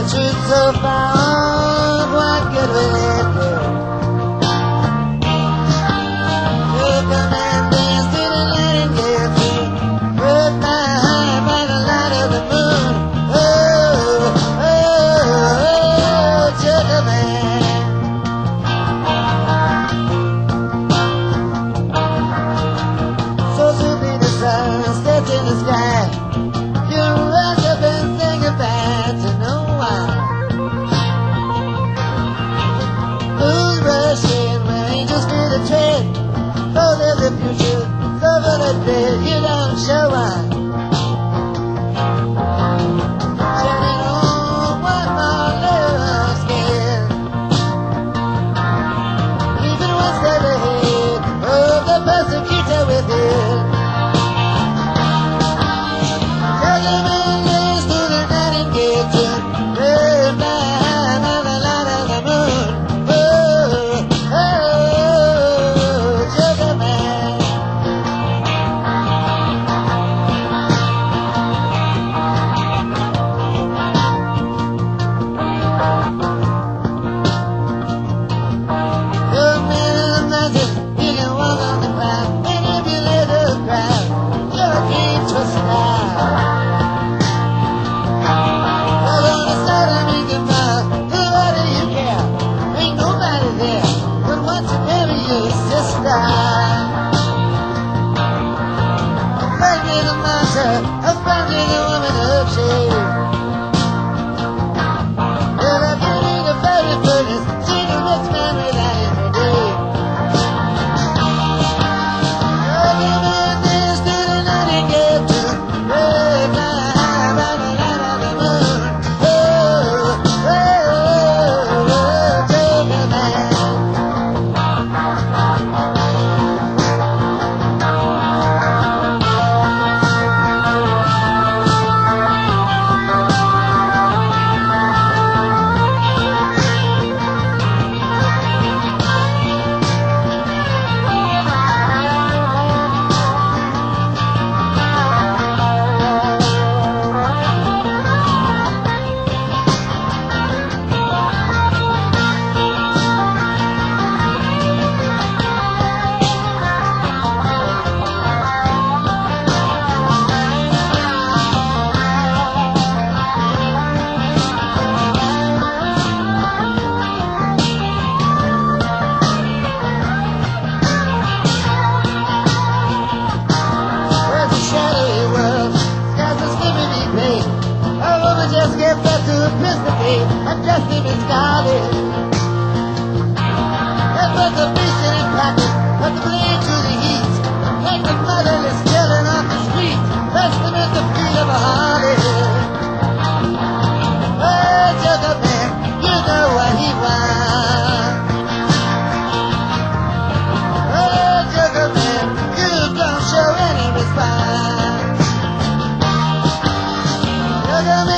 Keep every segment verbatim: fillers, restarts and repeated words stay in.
truth so far, what good will it do? You come and dance to the nightingale, put my heart by the light of the moon. Oh, oh, oh, sugar man. So soon be the sun sets in the sky. You rush up and say goodbye to no one. Who's rushing when angels feel the tread? Oh, there's a future, so full of dread, you don't show one. Shining on one more little skin. Even one step ahead of the persecutor within. Just get back to episcopy and just leave it guarded. That was the beast in his pocket, put the blade to the heat. Take the motherless children off the street, rest them at the feet of a harlot. Oh, Joker man, you know what he wants. Oh, Joker man, you don't show any response. Joker man.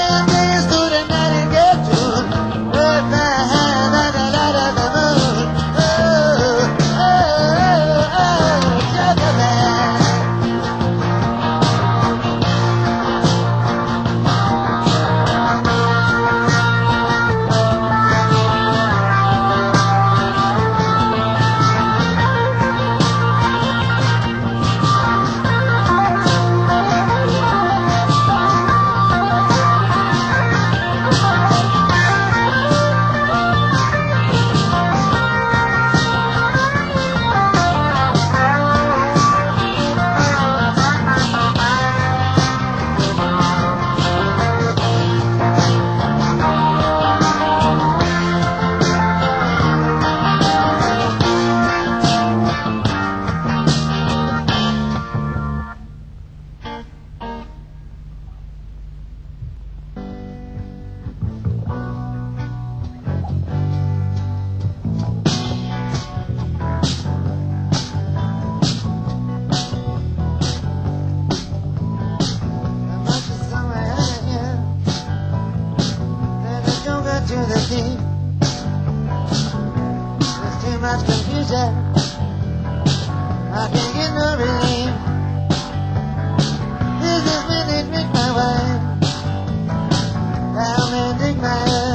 There's too much confusion, I can't get no relief. This is when they drink my wine, down and drink my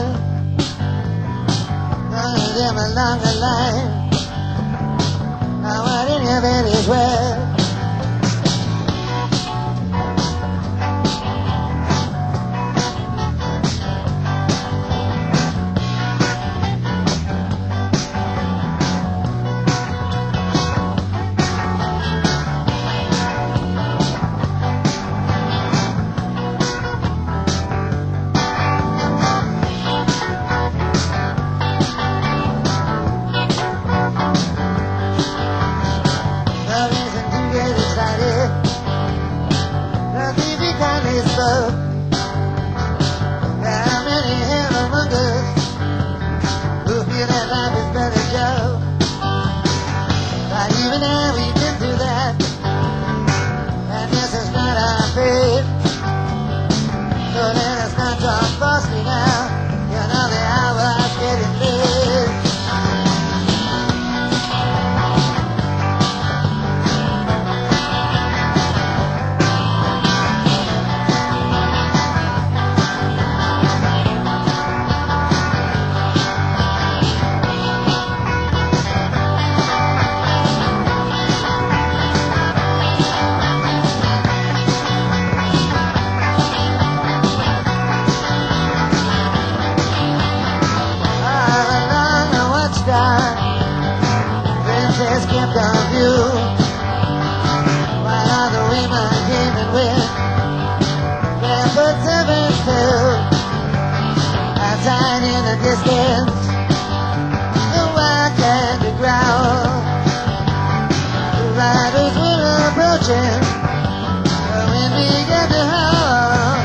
watching when we get to home.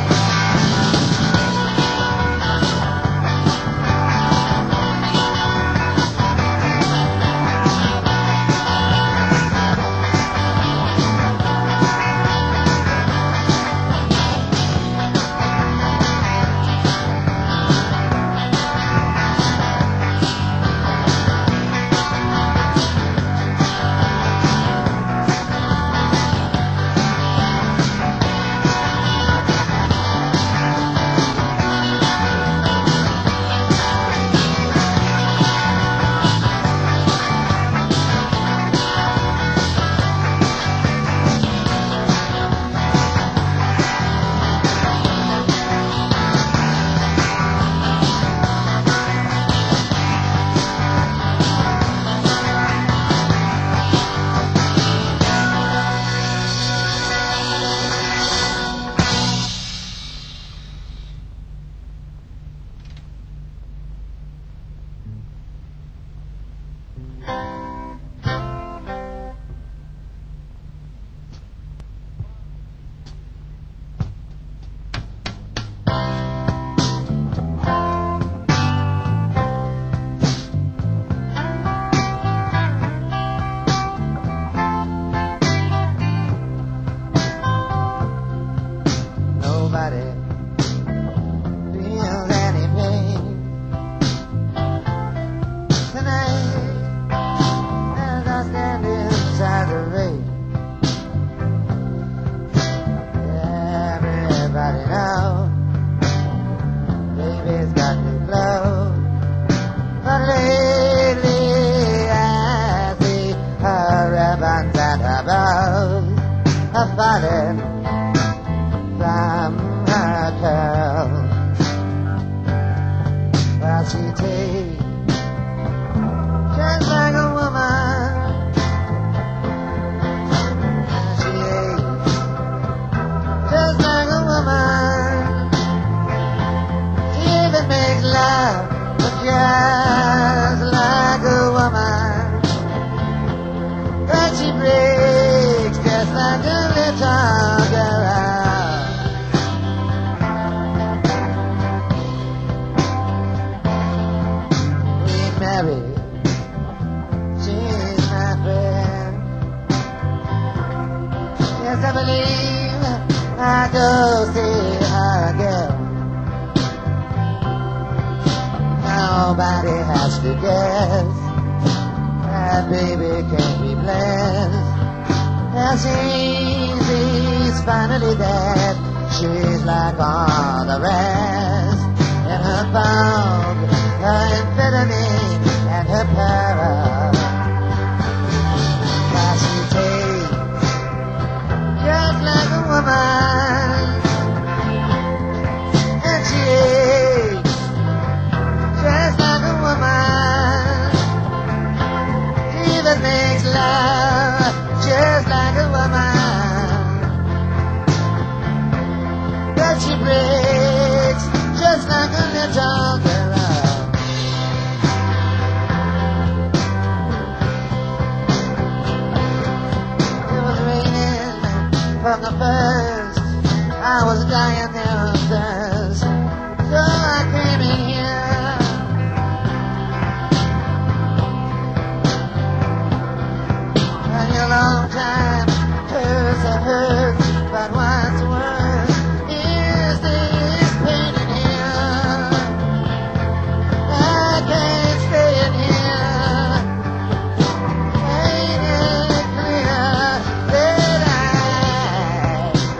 Nobody feels any pain tonight as I stand inside the rain. Everybody knows baby's got new clothes, but lately I see her ribbons and her bows are falling from her curls. Well, she takes just like a woman. She aches just like a woman. She even makes love just like a woman. But she breaks just like a little girl. Married, she's my friend. Yes, I believe I'll go see her again. Nobody has to guess that baby can't be blessed. As she's finally dead, she's like all the rest. In her fog, her amphetamine and her para. Now she takes just like a woman, and she aches just like a woman. She even makes love just like a woman, but she breaks just like a little girl. From the first, I was dying there of thirst, so I came in here. And your long time hurts, it hurts, but what's worse is this pain in here. I can't stay in here. Ain't it clear that I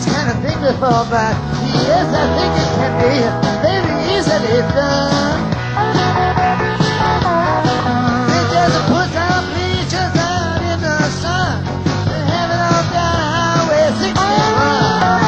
this kind of thing before, but yes, I think it can be very easily done. It just puts our preachers out in the sun and have it all down Highway sixty-one.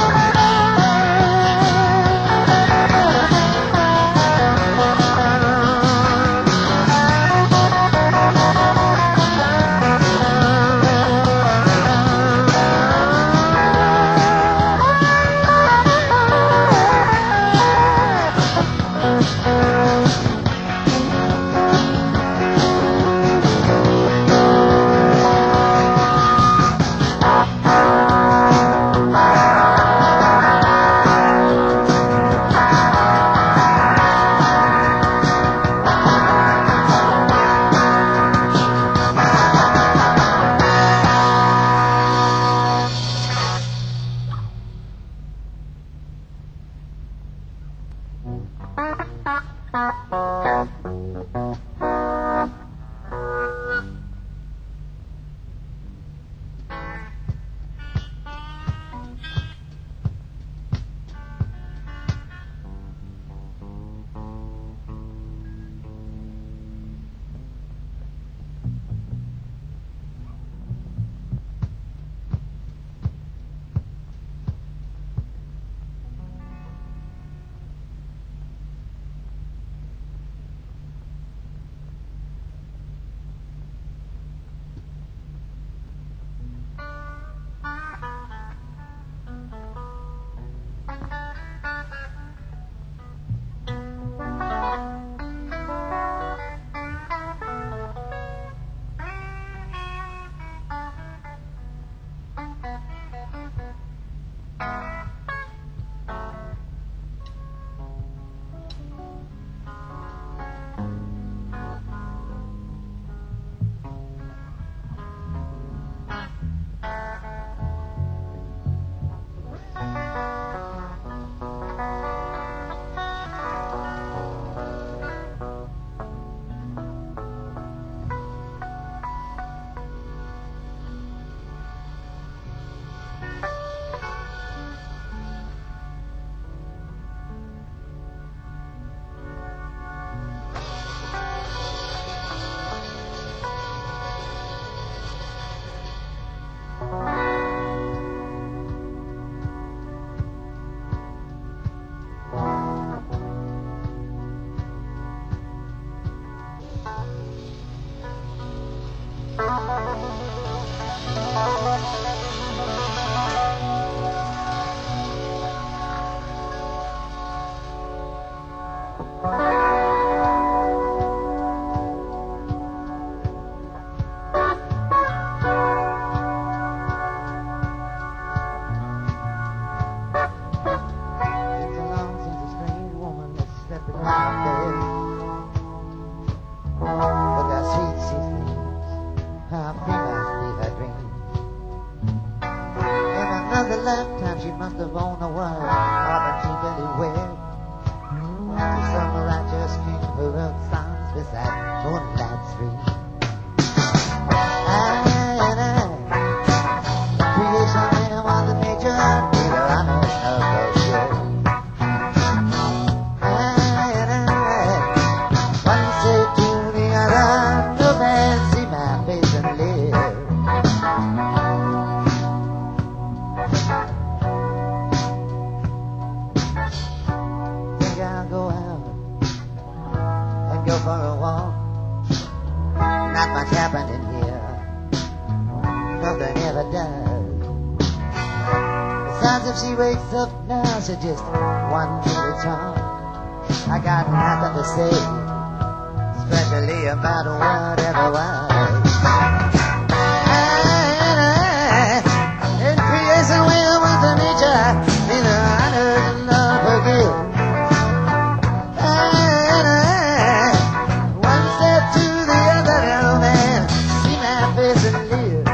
Just one little talk. I got nothing to say, especially about whatever was. In creation, we want the nature, in the honor and love forgive. One step to the other, little man, see my face and live.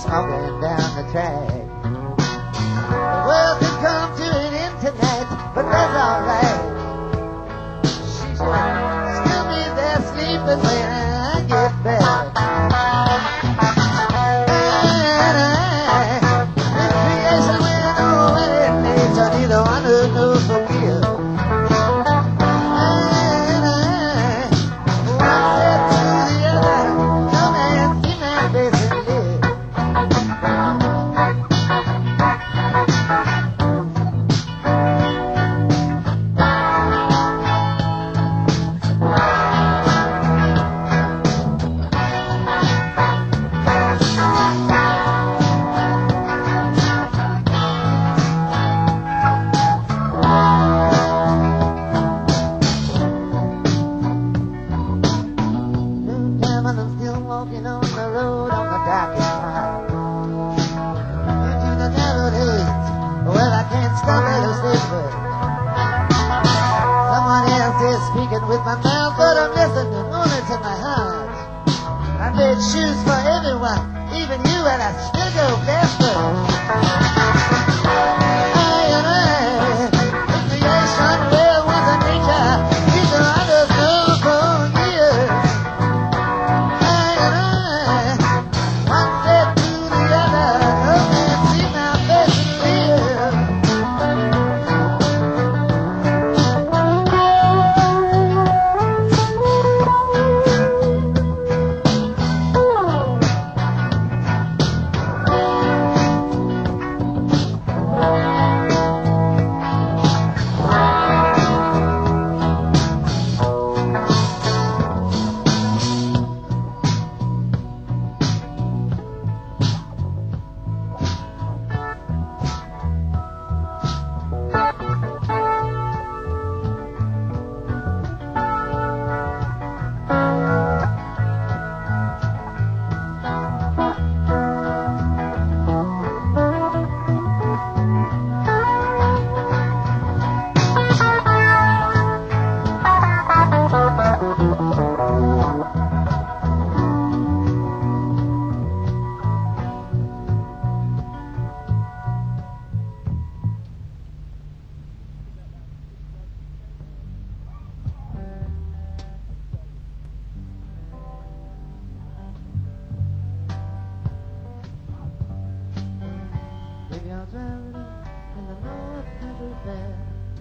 smoking down the track. The world could come to an end tonight, but that's alright. She should still be there sleeping when I get back. And I, in creation, when oh, when it needs, I need the one who knows forgive. And I, one step to the other, come and see my face and live. Noontime and I'm still walking on the road on the darkest night. Into the narrow days, well I can't stop at a word. Someone else is speaking with my mouth, but I'm listening only to my heart. I made shoes for everyone, even you, and I still go barefoot. I and I, the creation, well, with the nature, these are others known for years. I and I, one step to the other, come and see my face and live. Graveyards round in the north country fair,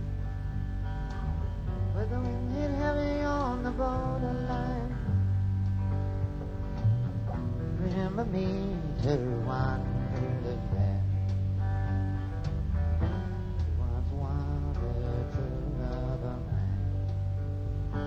where the wind hit heavy on the borderline. Remember me to one who lived there. Once wanted true love of mine.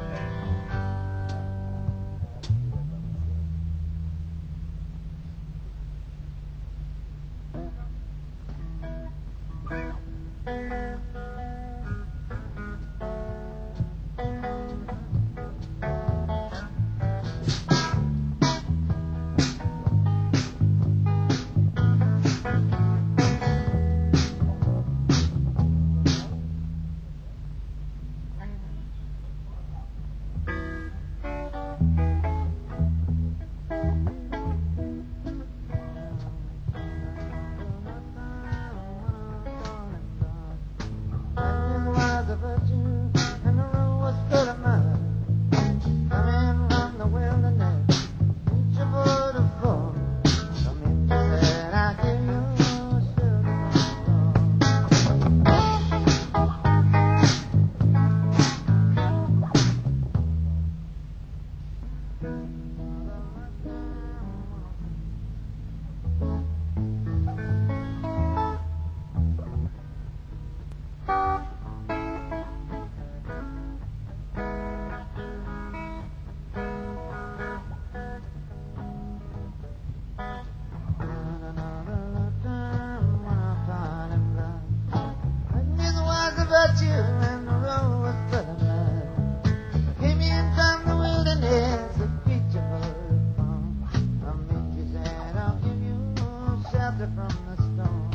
About you and the road was full of blood. Came in from the wilderness, a creature bird from. I'll make you sad, I'll give you shelter from the storm.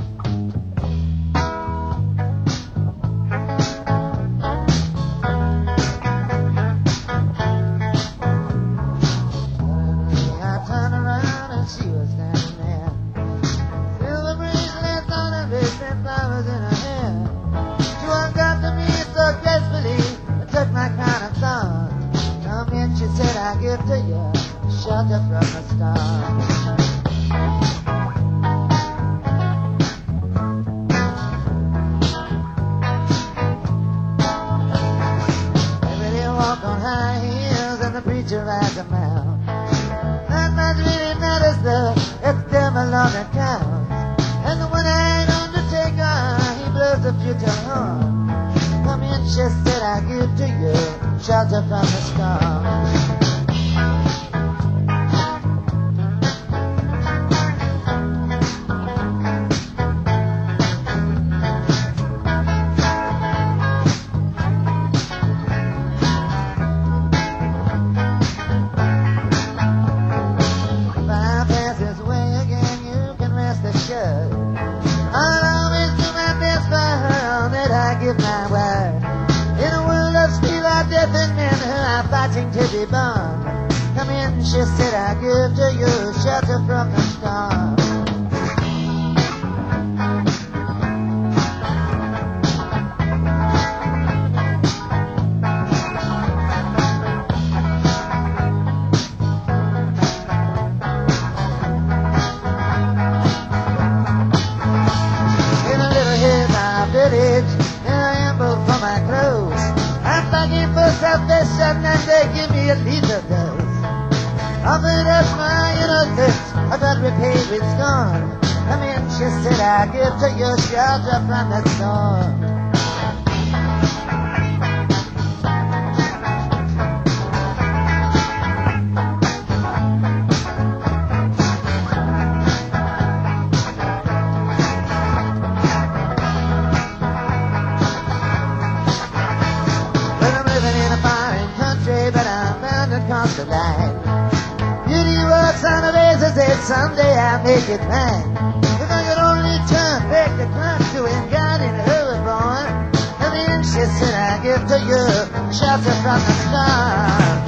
Suddenly I turned around and she was standing there. shelter from the storm. Everybody walk on high heels and the preacher rides a mount. Not much really matters though, it's them alone that counts. And the one-eyed undertaker, he blows the future horn. Come in, she said, I give to you shelter from the storm. To be born. Come in, she said, I give to you shelter from the storm. In a little hill village, here I am both for my clothes. I'm begging for salvation and they give me a lethal dose. Offered up my innocence, I got repaid with scorn. Come in, she said, I give to you shelter from the storm. Across the line, beauty works on a basis that someday I'll make it mine. If I could only turn back the clock to when God in her was born, and then she said, I give to you shelter from the storm.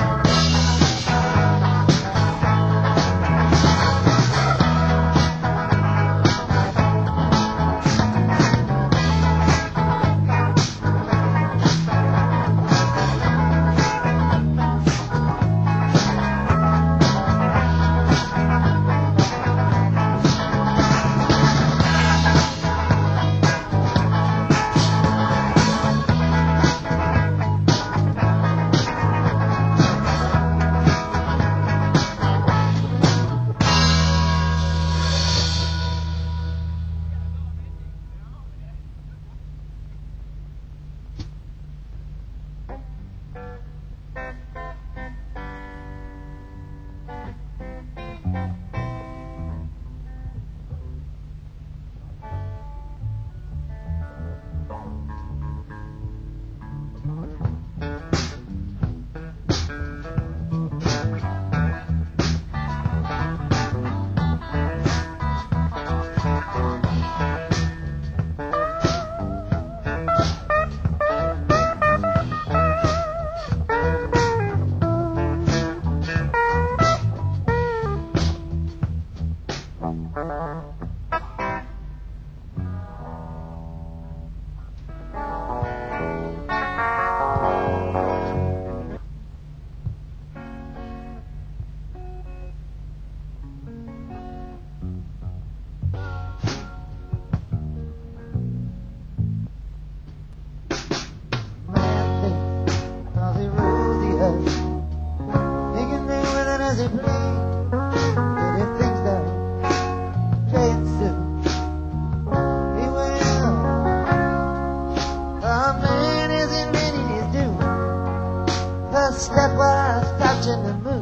Stepwise touching the moon,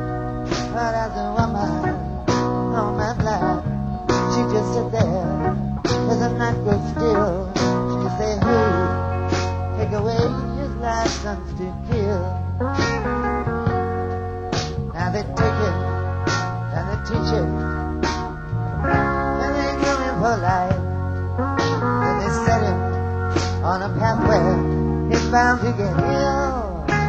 but as a woman on my block, she just sit there as the night goes still. She say, who take away his license to kill? Now they take it and they teach it, and they groom him for life, and they set him on a pathway he's bound to get ill.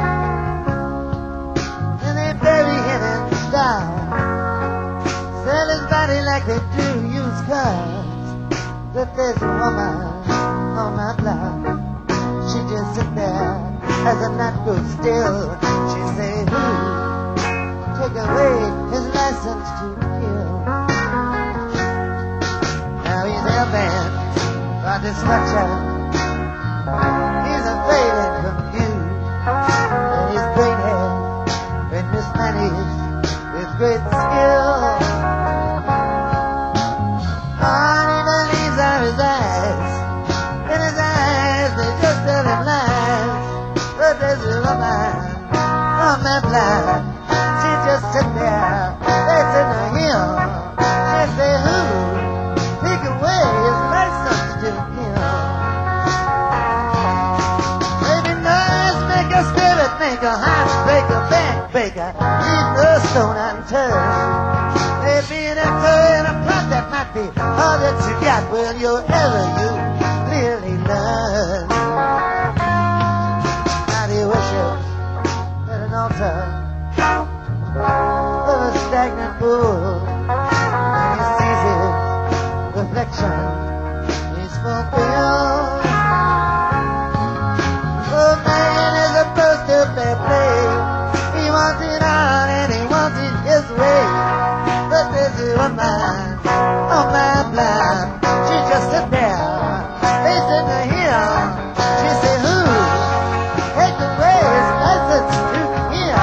Bury him and die, sell his body like they do used cars. But there's a woman on my block, she just sit there as the night goes still. She say, who take away his license to kill. Now he's hell-bent for destruction. He's a failing confused, and his brain has been mismanaged with great skill. Honey, the leaves are his eyes, in his eyes they just tell him lies. But there's a woman on that blind, she just sit there, facing to him. She say, who? Take away his license to kill. Baby, noise maker, spirit maker, heartbreaker, backbreaker, leave no stone unturned. Maybe an echo and a plot that might be all that you got. Well, you'll ever you clearly learn. Now he worships at an altar of a stagnant pool, and he sees his reflection. He's fulfilled. Oh, man is supposed to be played. He wants it on and he wants it his way. But there's a woman on my blind. She just sit there, facing to him. She say, who? Take away his license to kill.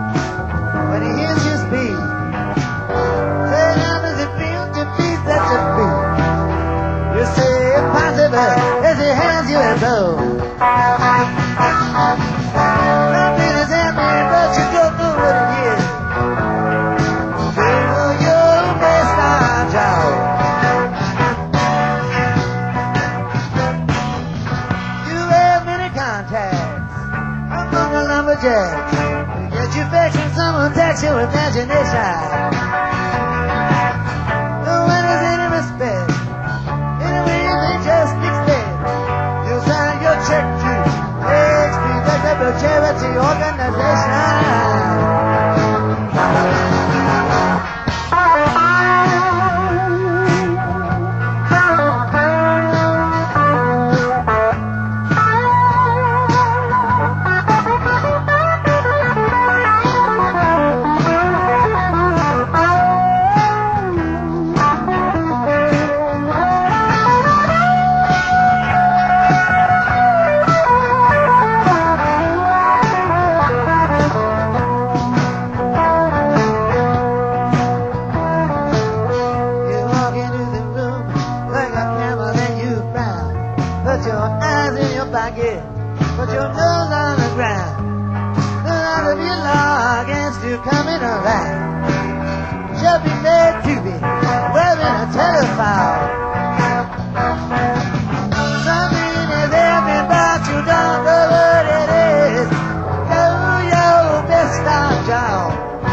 Such a Put your nose on the ground. None of your law against you coming alive. Should be made to be wearing a telephone. Something is happening, but you don't know what it is. Do your best, Don John.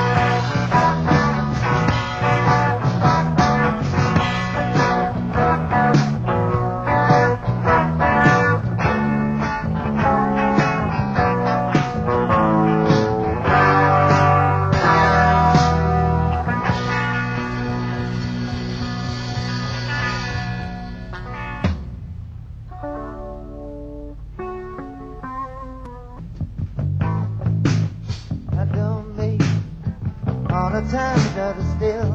All the time you gotta still.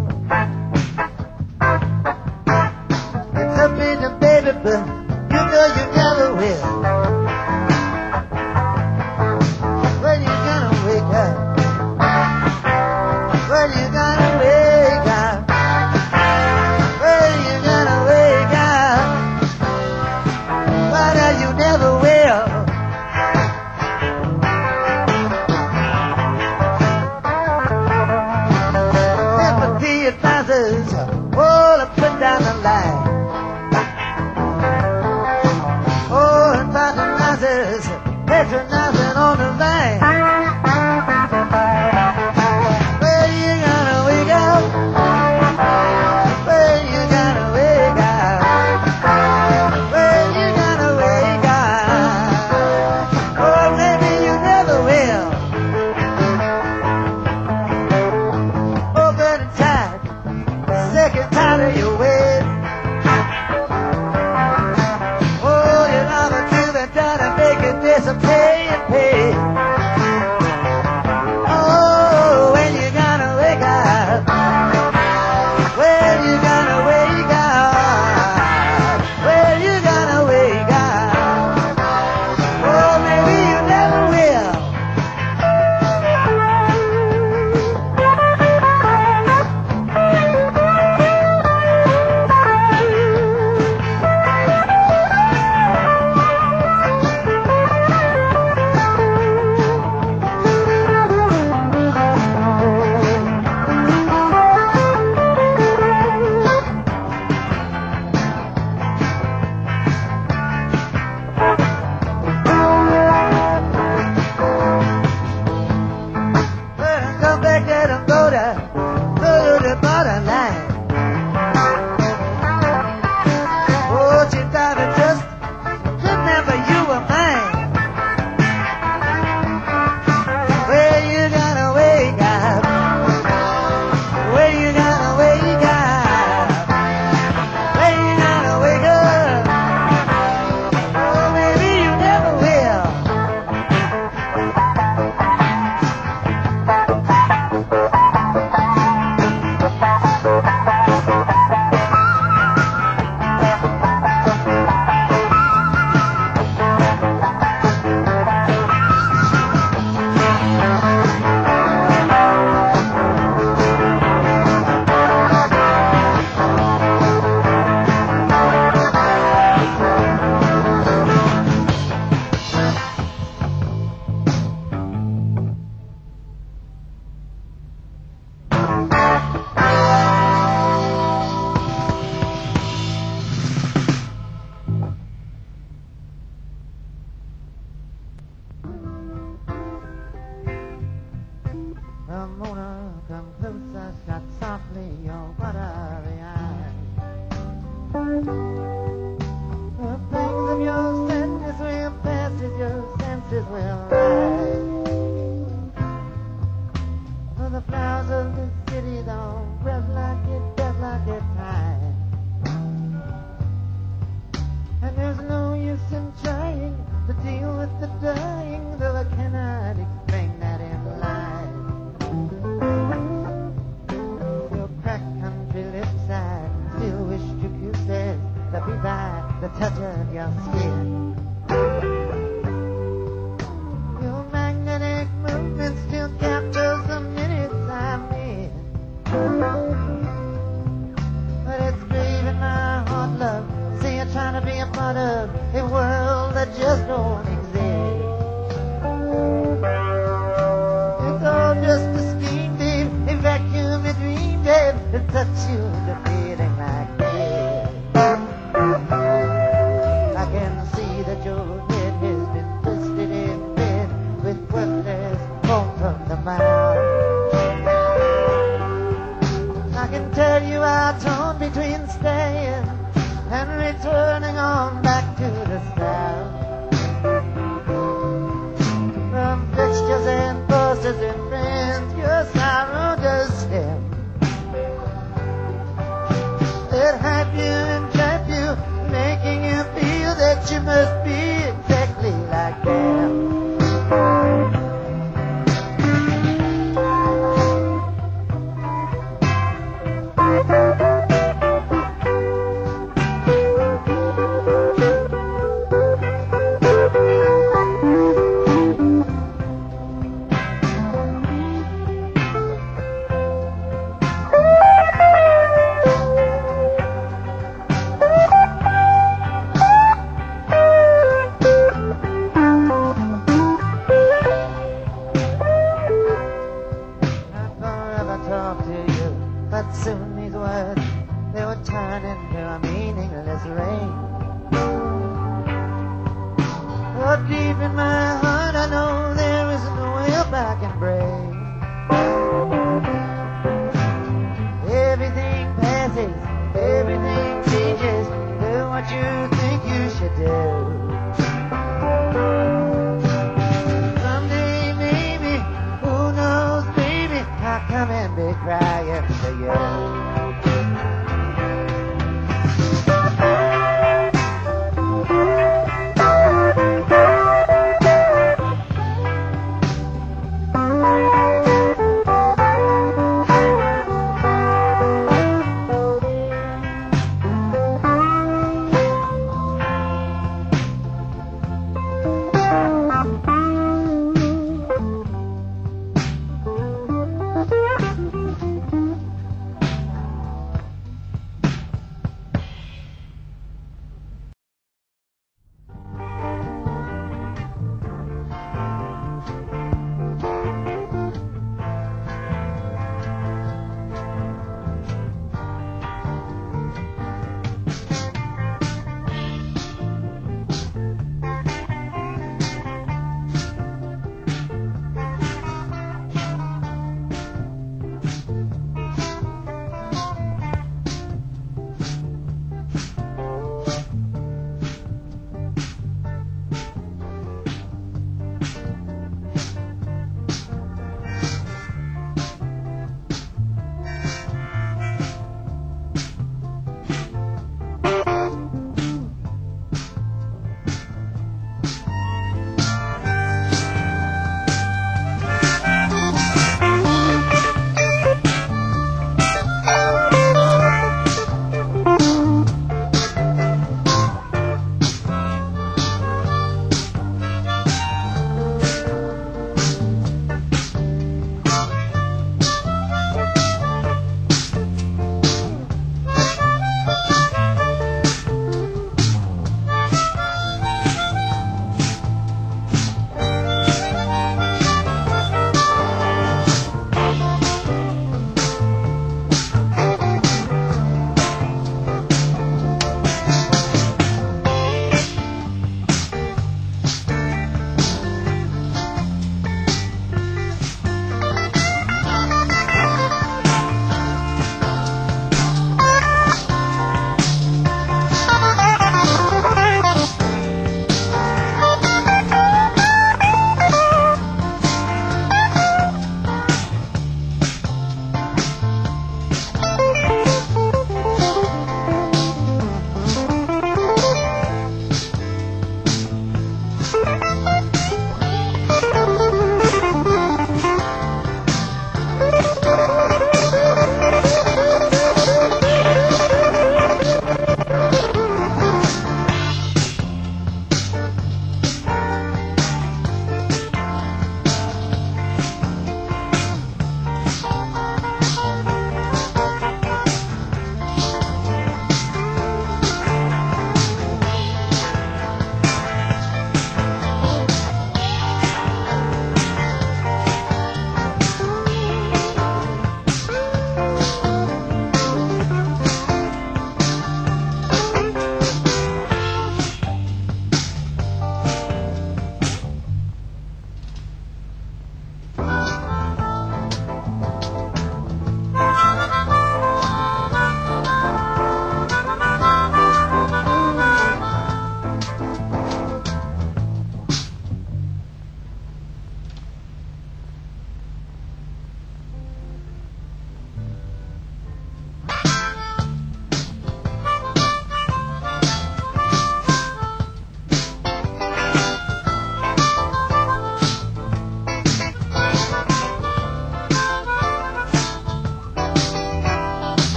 It's a bit of baby, but you know you never will. When you gonna wake up? When you gonna wake up? When you gonna wake up? Why you never will? Advisors, all up and down the line. Oh, and patronizers, patronizing on the line. Well, you gotta wake up. Well, you gotta wake up. Well, you gotta wake up. Oh, maybe you never will. Open and tight. Second time of your way. Oh, you're not to the done and make it disappear and pay. Oh, when you gonna wake up? When you gonna wake up? When you gonna wake up? Oh, maybe you never will. Come back, let them go to, go to the bottom line. Oh, she thought it just remember you were mine. Where you gonna wake up? Where you gonna wake up? Where you gonna wake up? Oh, maybe you never will. Come on, come closer, shut softly your watery eyes. The pangs of your sadness will pass as your senses will rise. For the flowers of the city don't breath like it does like it time. And there's no use in trying to deal with the dying, though I cannot explain that in life. Your cracked country lips I still wish to kisses that be by the touch of your skin. Your magnetic movement still captures the minutes I'm in. But it's grieving my heart, love. See, you're trying to be a part of a world that just don't exist. you to feeling like this. I can see that your head has been twisted in bed with worthless hope from the mouth. I can tell you I torn between staying and returning on back to the south. From fixtures and bosses and friends, your sorrow does stem. It hype you and trap you, making you feel that you must be exactly like them. But soon these words, they would turn into a meaningless rain. Oh, deep in my heart I know there isn't a help I can bring. Everything passes, everything changes. Do what you think you should do. Someday maybe, who knows, baby, I'll come and be crying to you.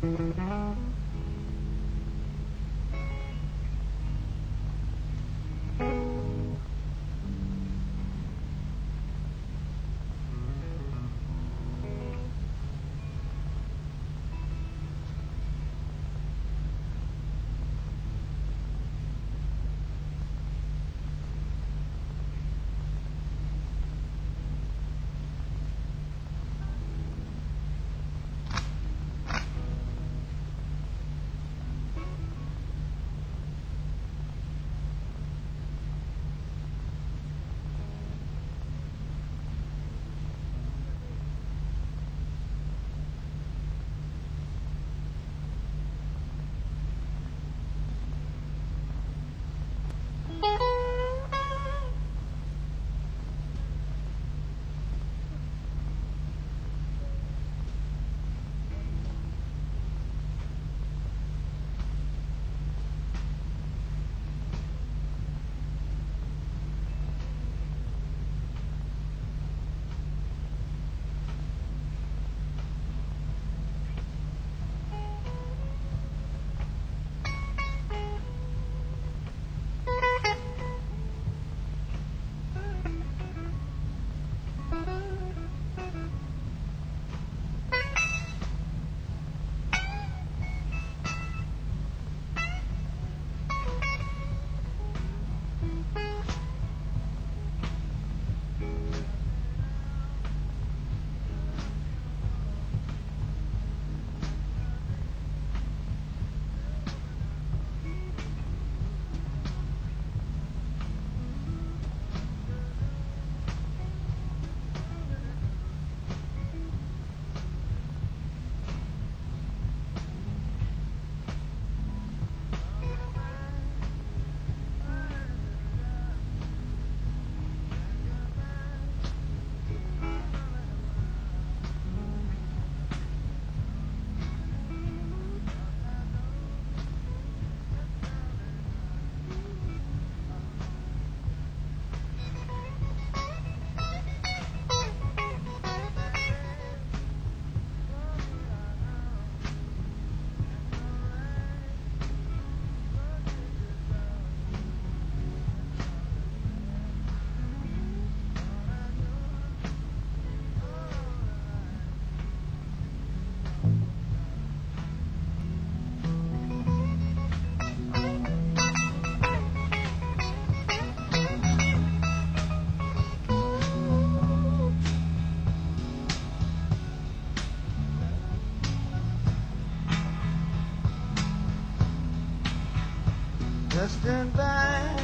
Just stood by,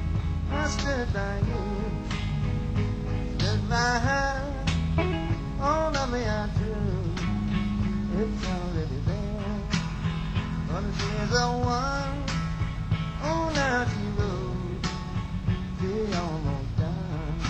I stood by you. Stood by her, all of me I do. It's already there, but she's the one. Oh, now she rode, she almost done.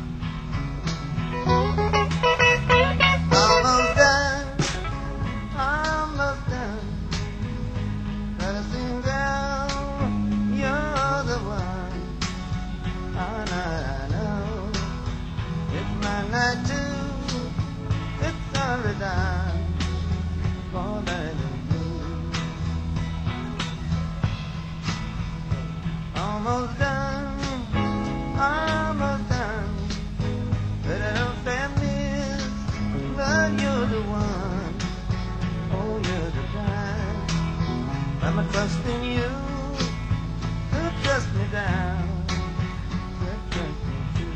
Almost done, almost done. But it seems girl, you're the one. I know, I know. It's my night too. It's already done. For that you. Almost done. Almost done. But I don't stand this. But you're the one. Oh, you're the kind. I'm a trust in you. Trust me down. Trust me too.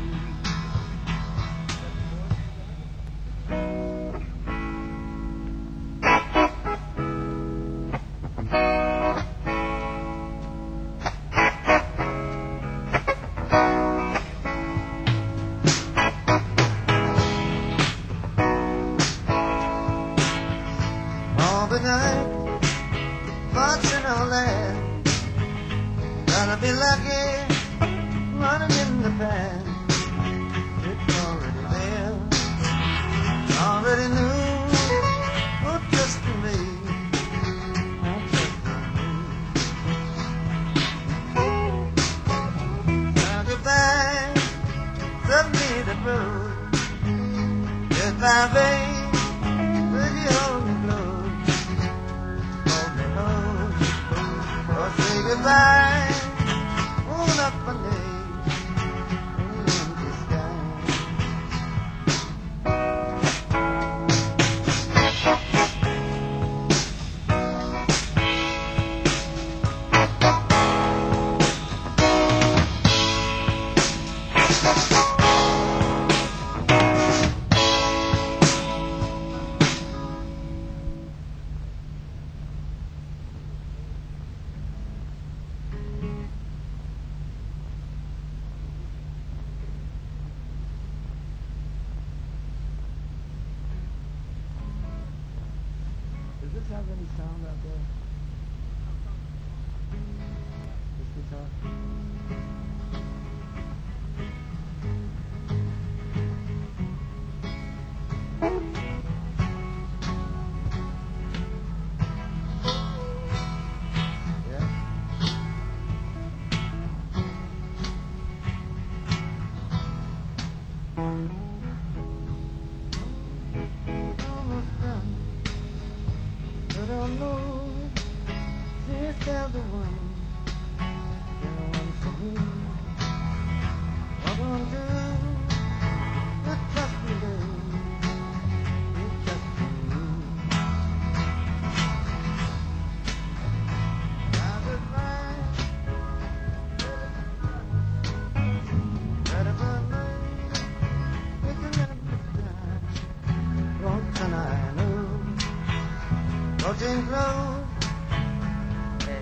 All the night, watching all that. Gonna be lucky, running in the past. It's already there, already knew. Oh, trust in me, oh, trust in me. Now goodbye, suddenly the road. Goodbye, babe, with you hold me close. guys have any sound out there? This guitar? Yeah. Almost done, but I know she's still the one, the one for me. What I'm doing, but trust me, babe, it's just for me. I was right, right about night, waking up this time. What can I know? Rotten clothes. Hey.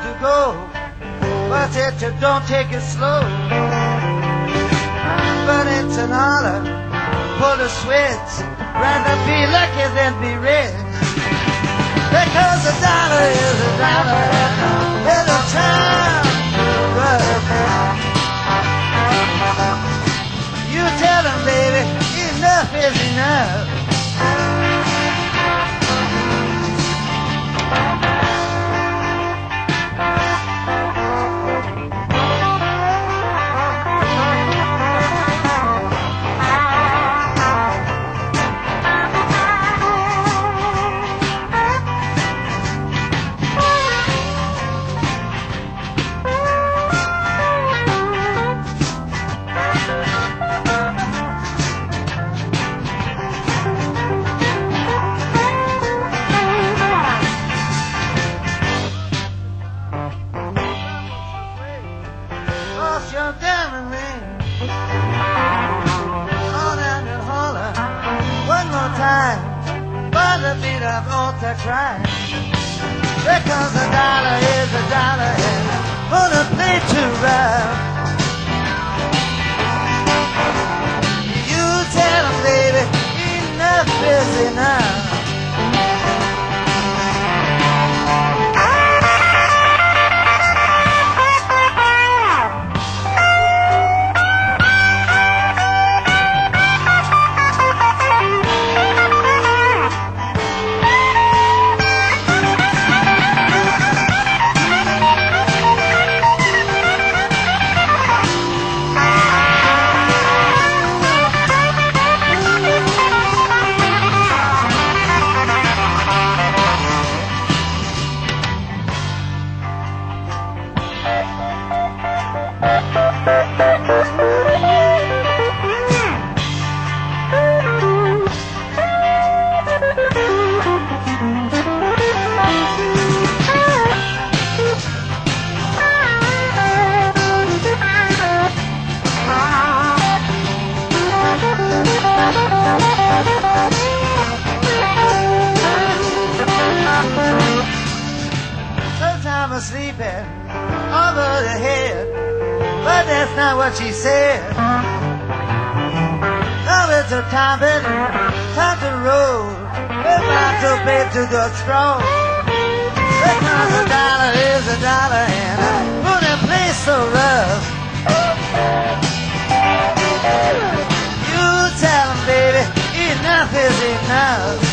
to go, but said you don't take it slow. But it's an honor for the Swiss, rather be lucky than be rich. Because a dollar is a dollar in a time. You tell them, baby, enough is enough. Your diamond ring on and holler one more time by the beat of altar cry. Because a dollar is a dollar and gonna play too rough. You tell them, baby, enough is enough. Sometimes I'm sleeping over the head, but that's not what she said. Now it's a time, baby, time to roll. If I took bed to the straw, because a dollar is a dollar and I wouldn't play so rough. You tell them, baby, enough is enough.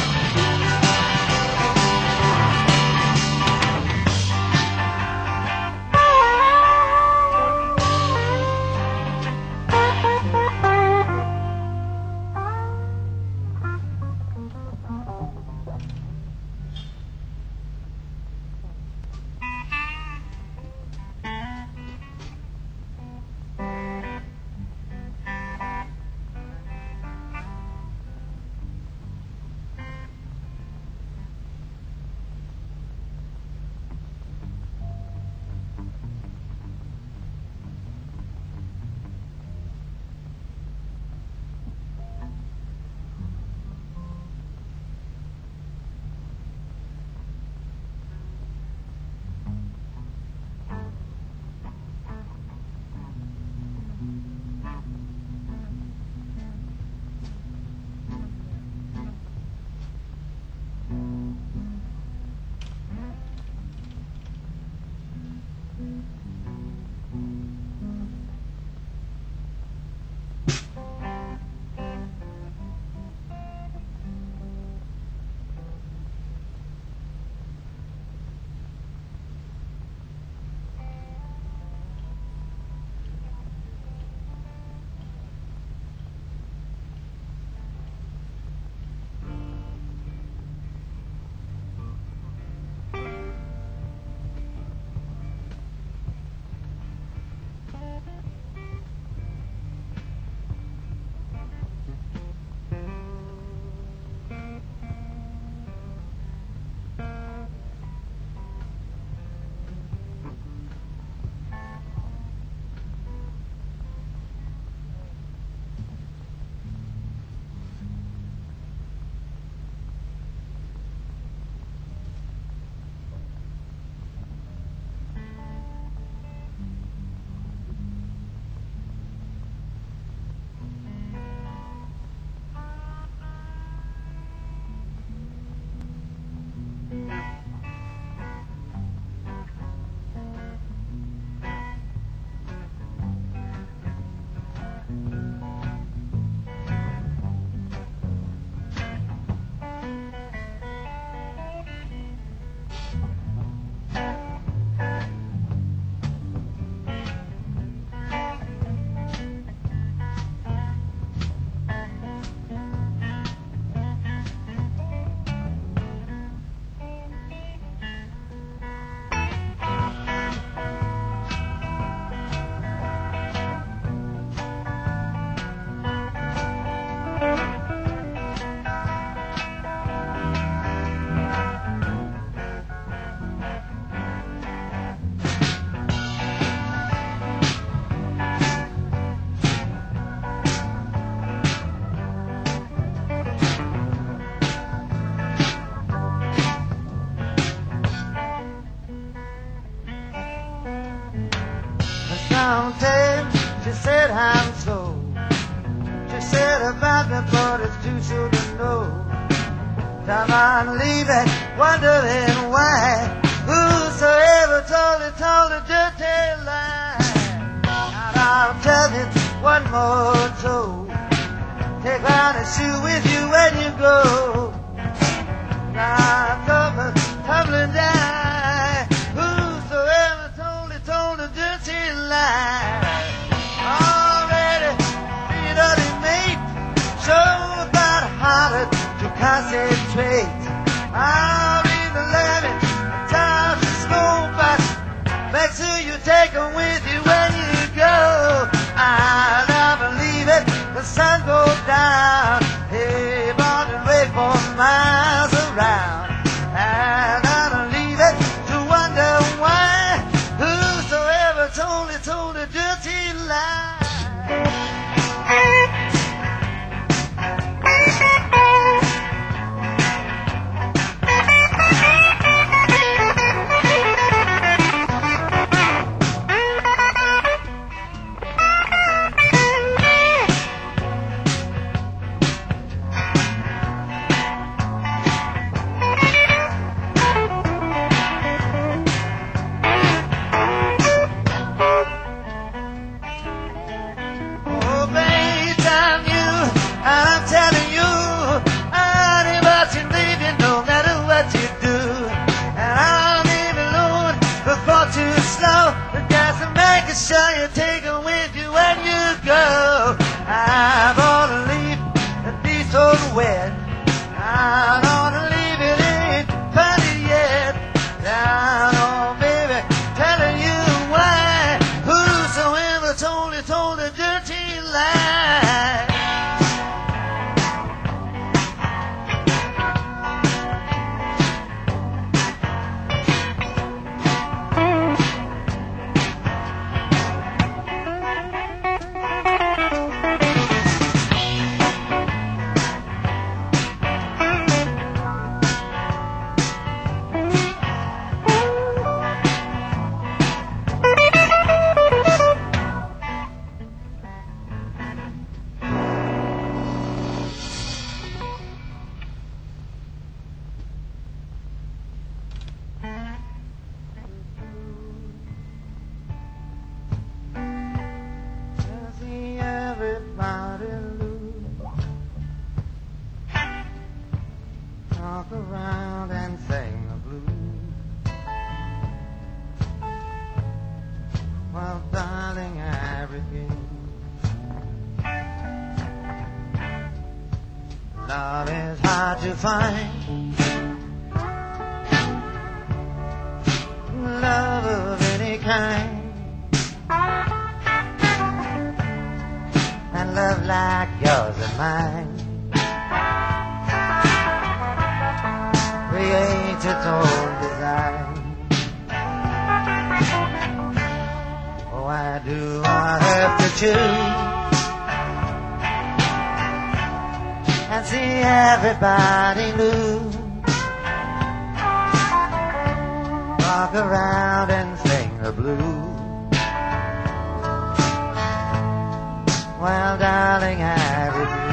about me, but it's too soon to know. Time I'm leaving, wondering why. Whosoever told it, told a dirty lie. And I'll tell you one more told. Take on a shoe with you when you go. Now come tumbling down. Whosoever told it, told a dirty lie. Already beat up the mate. So about harder to concentrate. I'll be the living time to slow back. Make sure you take them with you when you go. I never leave it. The sun goes down. Hey, born and wait for miles around. And I don't leave it to wonder why. Whosoever told it, told a dirty lie. Sure you take them with you when you go. I wanna leave the beast so wet. I wanna leave it ain't funny yet. Down on baby, telling you why. Whosoever told it, told a dirty lie. Walk around and sing the blues. Well, darling, I begin. Love is hard to find. Love of any kind. And love like yours and mine. Create its own design. Why do I have to choose and see everybody lose? Walk around and sing the blues. Well, darling, I refuse.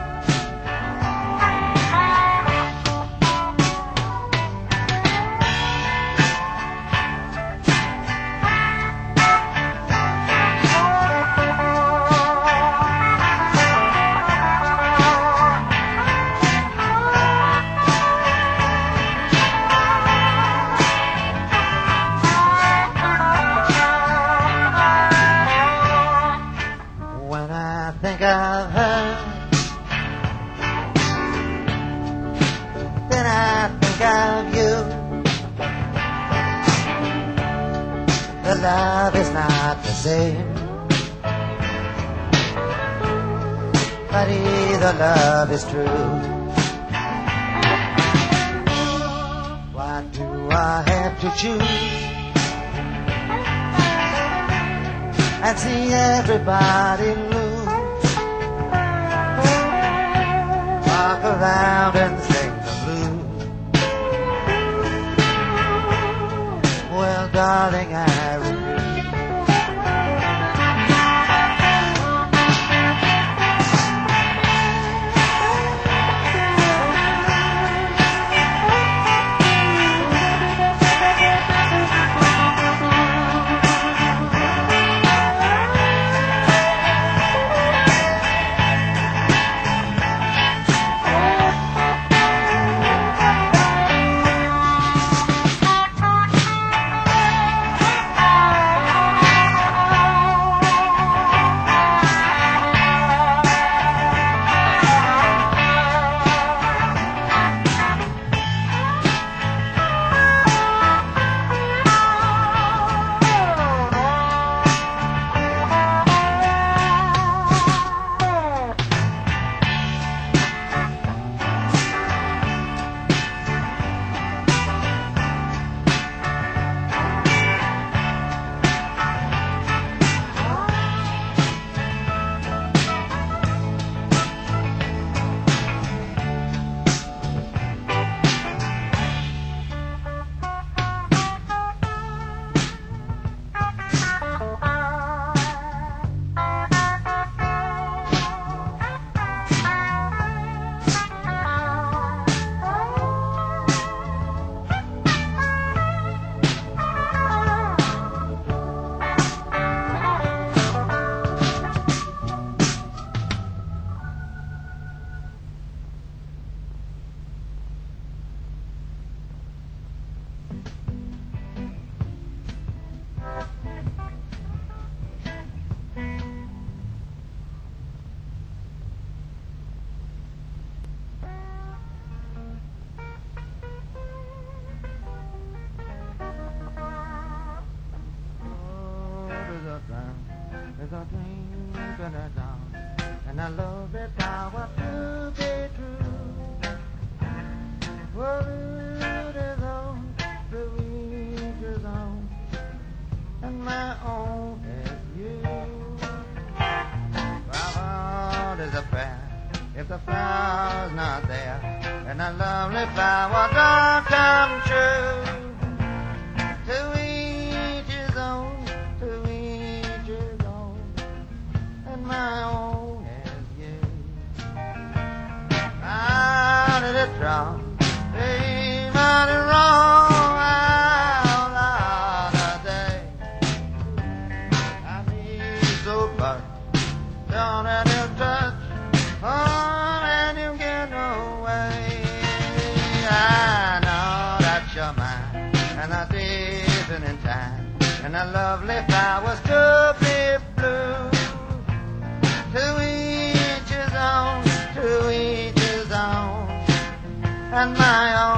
Think of her, then I think of you. The love is not the same, but either love is true. Why do I have to choose and see everybody lose? Walk around and sing the blues. Well, darling, I refuse. a twinkle of dawn, and I love that power to be true. Well, it is on, to each his own, and my own is you. Flower is a prayer if the flower's not there, and a lovely flower don't come true. To each his own, to each his own, and my own is you. How did it wrong? Ain't nothing wrong out of the day. I need so much, don't let him touch, oh, and you get away. I know that you're mine, and I did in time, and a lovely flowers to be blue. To each his own, to each his own, and my own.